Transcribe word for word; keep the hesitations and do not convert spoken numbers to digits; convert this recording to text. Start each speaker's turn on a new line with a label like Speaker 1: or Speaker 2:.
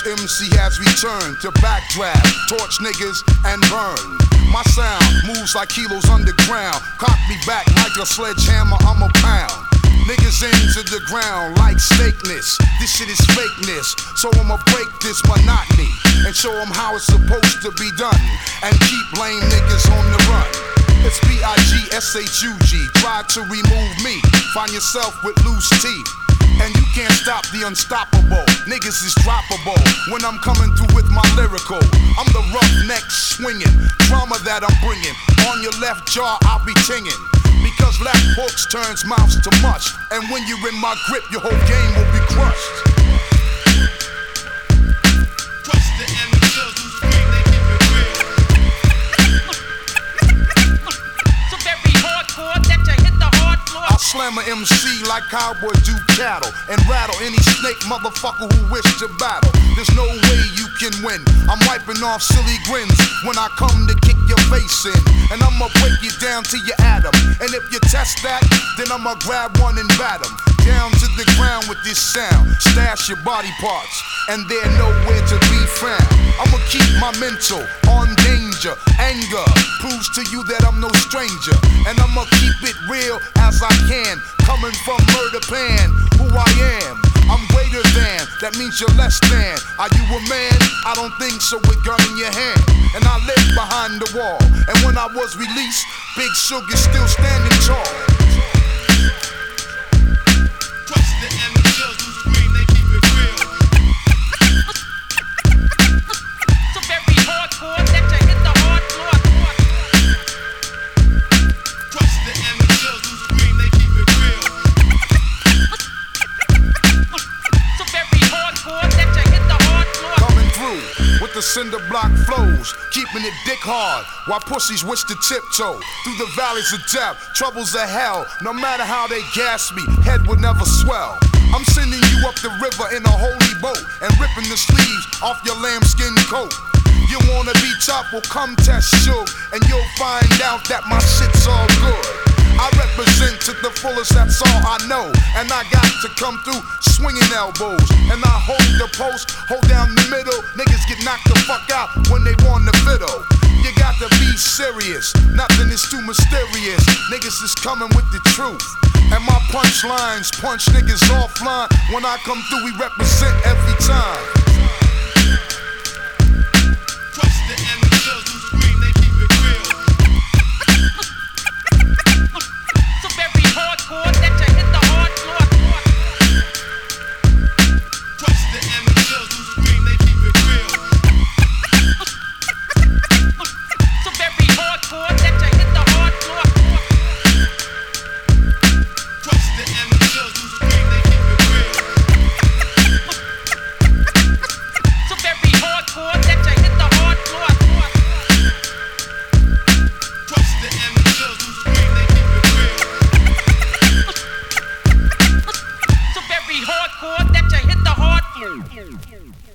Speaker 1: M C has returned to backdraft, torch niggas and burn. My sound moves like kilos underground. Cock me back like a sledgehammer, I'm a pound. Niggas into the ground like snakeness. This shit is fakeness, so I'ma break this monotony and show them how it's supposed to be done, and keep lame niggas on the run. It's B I G S H U G, try to remove me, find yourself with loose teeth. And you can't stop the unstoppable. Niggas is droppable when I'm coming through with my lyrical. I'm the roughneck swinging drama that I'm bringing. On your left jaw, I'll be tinging, because left hooks turns mouths to mush. And when you're in my grip, your whole game will be crushed. Crush the amateurs who scream, they keep it real.
Speaker 2: So very hardcore that you hit the hard floor.
Speaker 1: I'll slam a M C like cowboy do cattle, and rattle any snake motherfucker who wish to battle. There's no way you can win. I'm wiping off silly grins when I come to kick your face in, and I'ma break you down to your atom. And if you test that, then I'ma grab one and bat 'em down to the ground with this sound. Stash your body parts, and they're nowhere to be found. I'ma keep my mental on danger. Anger proves to you that I'm no stranger, and I'ma keep it real as I can. Coming from murder pan, who I am, I'm greater than, that means you're less than. Are you a man? I don't think so, with gun in your hand. And I live behind the wall, and when I was released, Big Sugar's still standing tall.
Speaker 3: Crush the amateurs who scream, they keep it real.
Speaker 2: So very hardcore that you hit the hard floor.
Speaker 3: Crush the amateurs who scream, they keep it real.
Speaker 2: So very hardcore that you hit the hard floor.
Speaker 1: Coming through with the cinder block flows, keeping it dick hard while pussies wish to tiptoe through the valleys of death, troubles of hell. No matter how they gas me, head would never swell. I'm sending you up the river in a holy boat and ripping the sleeves off your lambskin coat. You wanna be tough? Well, come test Suge, and you'll find out that my shit's all good. I represent to the fullest, that's all I know. And I got to come through swinging elbows, and I hold the post, hold down the middle. Niggas get knocked the fuck out when they want the fiddle. You got to be serious, nothing is too mysterious. Niggas is coming with the truth, and my punchlines punch niggas offline. When I come through, we represent every time.